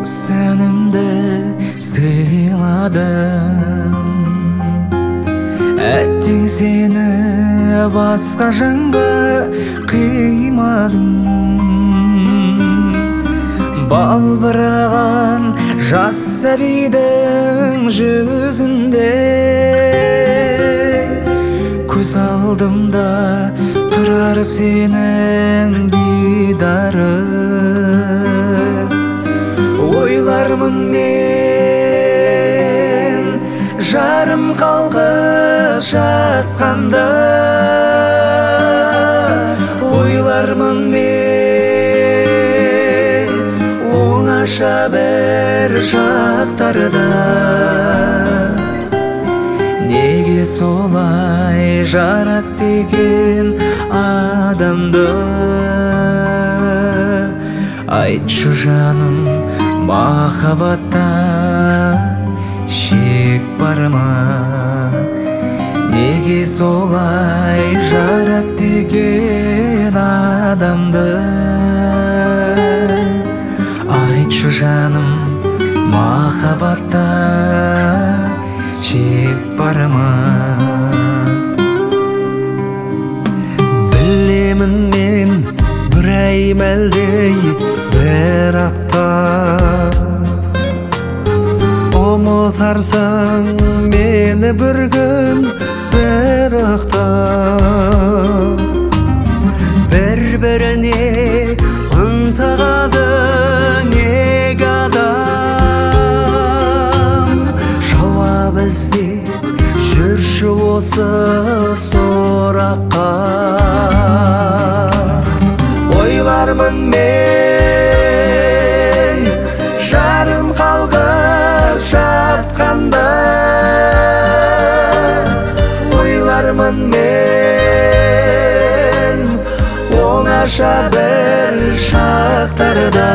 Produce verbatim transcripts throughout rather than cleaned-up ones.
сәнімді сыйладым, әттең сені басқа жанға қимадым. Балбыраған жас сәбидің жүзінде көз алдымда тұрар сенің дидарың. Ойлармын мен жарым қалғып жатқанда, ойлармын мен оңаша бір шақтарда. Неге солай жаратты екен адамды? Айтшы жаным, махаббатта шек бар ма? Неге солай жаратты екен адамды? Айтшы жаным, махаббатта шек бар ма? Білемін мен бір ай мәлдей бір апта, ұмытарсың мені бір күн бірақта. Бір-біріне ынтығады неге адам, жауап іздеп жүрші осы сұраққа. Ойлармын мен жарым қалғып жатқанда, ойлармын мен оңаша бір шақтарда.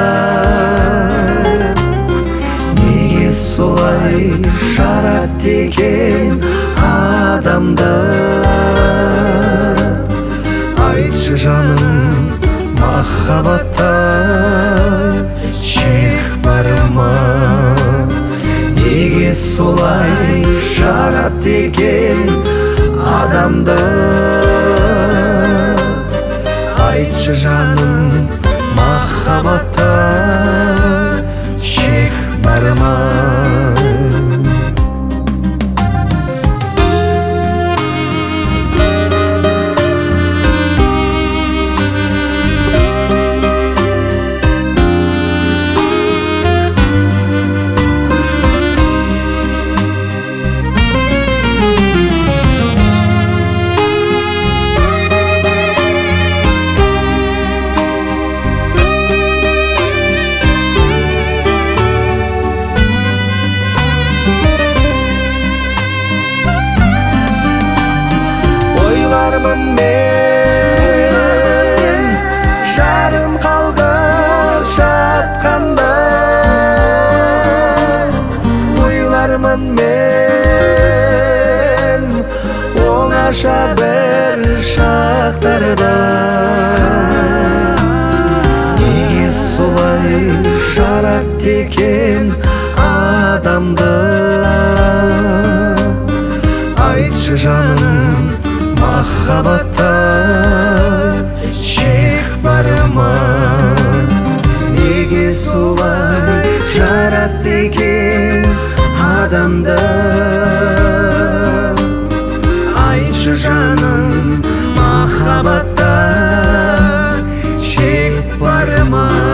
Неге солай жаратты екен адамды? Айтшы жаным, махаббатта шек бар ма? Неге солай жаратты екен адамды? Айтшы жаным, махаббатта шек бар ма? Ойлармын мен жарым қалғып жатқанда, ойлармын мен оңаша бір шақтарда. Неге солай жаратты екен адамды? Айтшы жаным, махаббатта шек бар ма? Неге солай жаратты екен адамды? Айтшы жаным, махаббатта шек бар ма?